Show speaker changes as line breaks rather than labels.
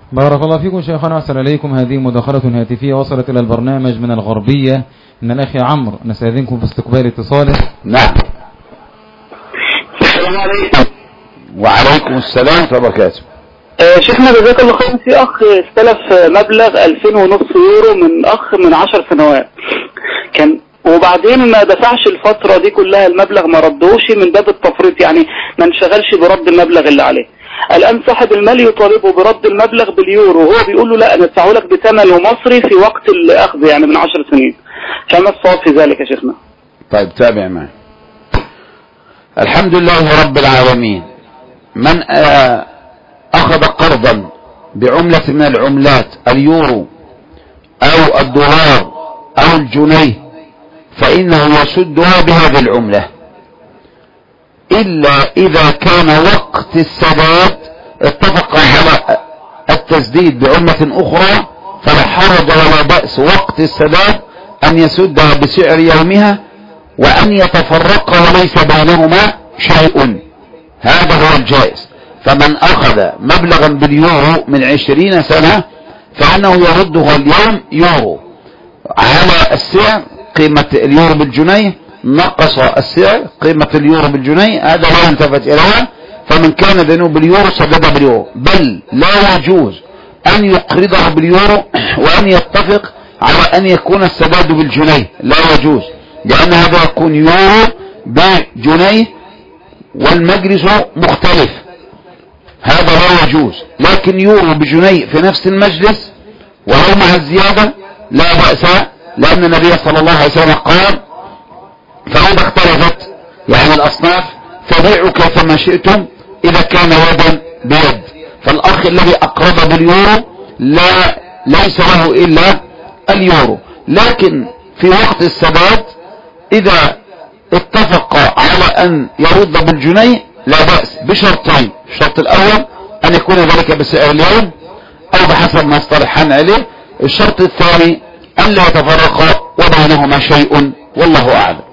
بارك الله فيكم شيخنا وأحسن إليكم. هذه مداخلة هاتفية وصلت إلى البرنامج من الغربية من الأخ عمرو، نستأذنكم في استقبال اتصاله.
نعم.
السلام عليكم.
وعليكم السلام ورحمة الله وبركاته.
شيخنا جزاك الله خير، في أخ استلف مبلغ 2500 يورو من أخ من 10 سنوات، كان وبعدين ما دفعش الفترة دي كلها المبلغ، ما ردوش من باب التفريط، يعني ما انشغلش برد المبلغ اللي عليه. الآن صاحب المال يطالبه برد المبلغ باليورو، وهو بيقول له لا أنا ادفعه لك بثمنه مصري في وقت الأخذ يعني من 10 سنين. فما الصواب في ذلك يا شيخنا؟
طيب تابع معي. الحمد لله رب العالمين. من أخذ قرضا بعملة من العملات اليورو أو الدولار أو الجنيه فإنه يسدها بهذه العملة، إلا إذا كان وقت السداد اتفق على التسديد بعملة أخرى فلا حرج ولا بأس وقت السداد أن يسدها بسعر يومها وأن يتفرق وليس بينهما شيء. هذا هو الجائز. فمن أخذ مبلغا باليورو من 20 سنة فإنه يرده اليوم يورو على السعر قيمة اليورو بالجنيه، نقص السعر قيمة اليورو بالجنيه، هذا لا يلتفت إليها. فمن كان دينه باليورو سدده باليورو، بل لا يجوز أن يقرضه باليورو وأن يتفق على أن يكون السداد بالجنيه، لا يجوز، لأن هذا يكون يورو بجنيه والمجلس مختلف، هذا لا يجوز. لكن يورو بجنيه في نفس المجلس ولو مع الزيادة لا بأس، لأن النبي صلى الله عليه وسلم قال فإذا اختلفت يعني الأصناف فبيعوا كيفما شئتم إذا كان يدا بيد. فالأخ الذي أقرض باليورو ليس له إلا اليورو، لكن في وقت السداد إذا اتفق على أن يرد بالجنيه لا بأس بشرطين. الشرط الأول أن يكون ذلك بسعر اليوم أو بحسب ما اصطلحان عليه. الشرط الثاني أن لا يتفرق وبينهما شيء، والله أعلم.